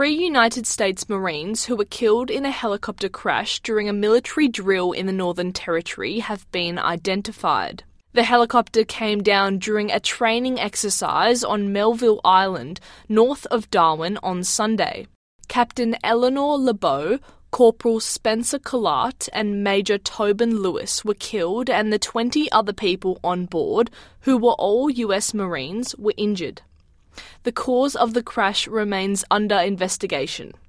3 United States Marines who were killed in a helicopter crash during a military drill in the Northern Territory have been identified. The helicopter came down during a training exercise on Melville Island, north of Darwin, on Sunday. Captain Eleanor LeBeau, Corporal Spencer Collart and Major Tobin Lewis were killed, and the 20 other people on board, who were all US Marines, were injured. The cause of the crash remains under investigation.